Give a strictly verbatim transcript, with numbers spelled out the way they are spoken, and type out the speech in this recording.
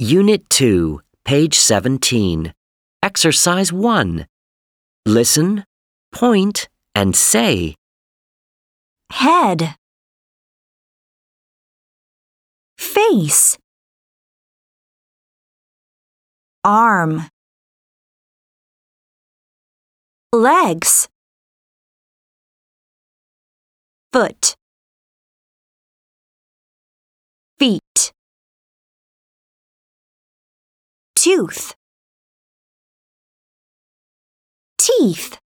Unit two, page seventeen. Exercise one. Listen, point, and say. Head, face, arm, legs, foot, feet, tooth, teeth.